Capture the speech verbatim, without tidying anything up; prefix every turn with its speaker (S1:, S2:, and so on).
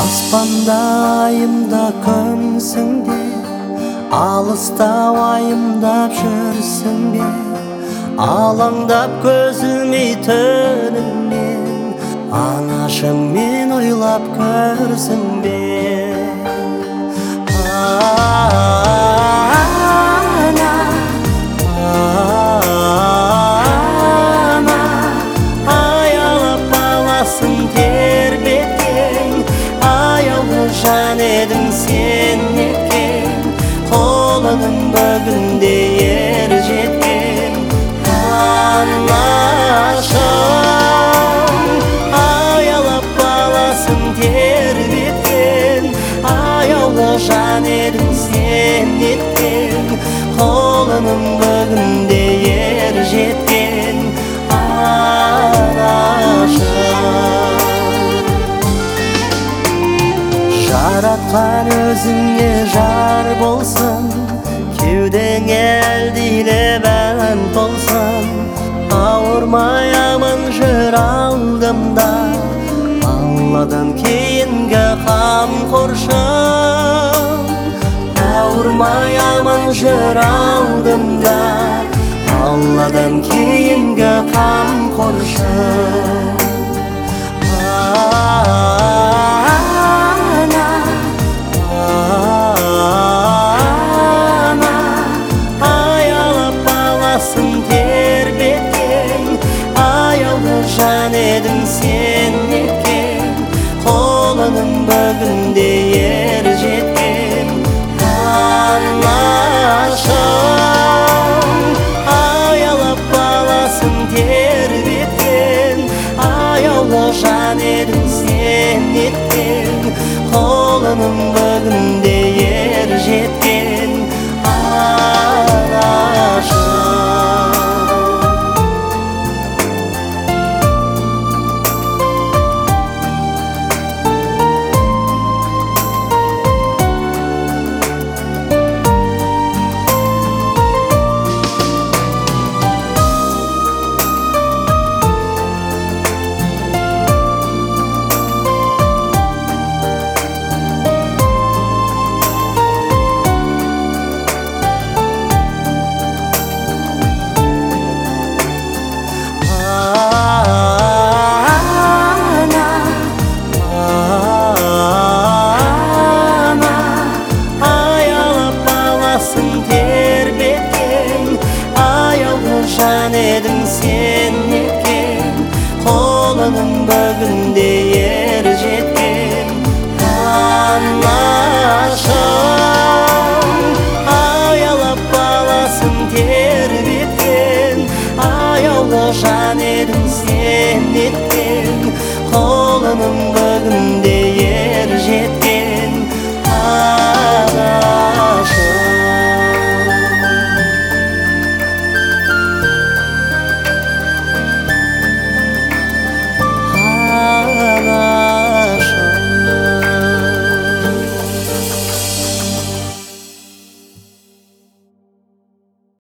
S1: Аспанда айымда күнсің бе, алыста уайымдап жүрсің бе, алаңдап көзіме түніммен, анашым мен ойлап көрсің бе. Ана, ана, аялап аласың тербеткен, аяулы жан едің сен неткен, қолының бүгінде ер жеткен. Анашым, аялап аласың тербеткен, аяулы жан едің сен неткен, қолының бүгінде ер жеткен. Анашым, жаратқан өзіңе жар болсын, кеудеңе әлдейлі бән болсын, ауырмай аман жүр алдымда, Алладан кейінгі қамқоршым. Ауырмай аман жүр алдымда, Алладан кейінгі қамқоршым. Ана, ана, аялап аласың тербеткен, аяулы жан едің сен неткен, қолының бүгінде ер жеткен. Анашым, аялап аласың тербеткен, аяулы жан едің сен неткен, қолының бүгінде ер жеткен. Анашым. Жан едің сен неткен, қолының бүгінде ер жеткен. Анашым, аялап аласың тербеткен, аяулы жан едің сен неткен, қолының